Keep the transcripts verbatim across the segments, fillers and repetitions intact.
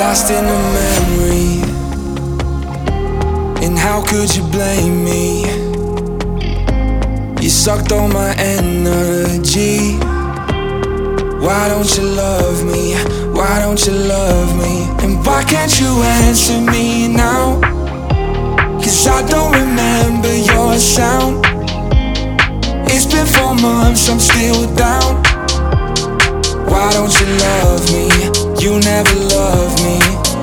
lost in a memory, and how could you blame me? You sucked all my energy. Why don't you love me? Why don't you love me? And why can't you answer me now? Cause I don't remember your sound. It's been four months, I'm still down. Why don't you love me? You never loved me.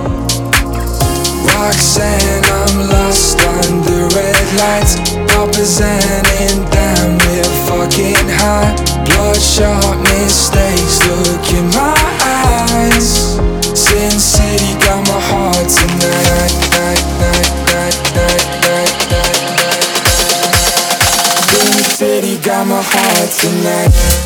Roxanne, I'm lost under red lights. Representing, damn, we're fucking high. Bloodshot mistakes, look in my eyes. Sin City got my heart tonight. Night, night, night, night, night, night, night. Sin City got my heart tonight.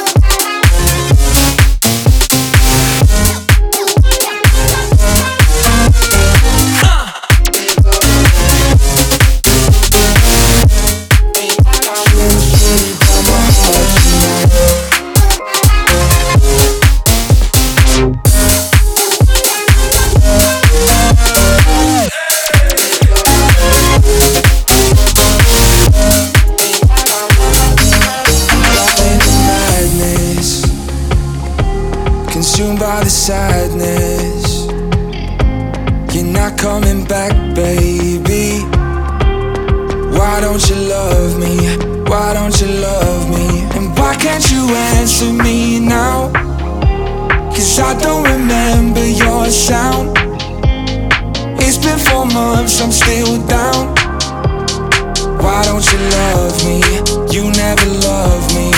Consumed by the sadness. You're not coming back, baby. Why don't you love me? Why don't you love me? And why can't you answer me now? Cause I don't remember your sound. It's been four months, I'm still down. Why don't you love me? You never loved me.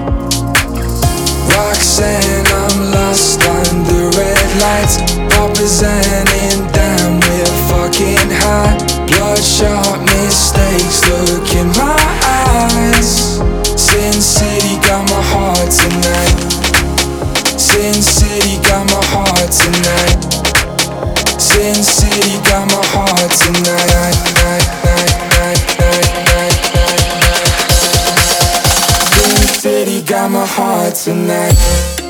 Roxanne, I'm lost under red lights. Representing, damn, we're fucking high. Bloodshot mistakes, look in my eyes. Sin City got my heart tonight. Sin City got my heart tonight. Sin City got my heart tonight. Night, night, night, night, night, night, night. Sin City got my heart tonight.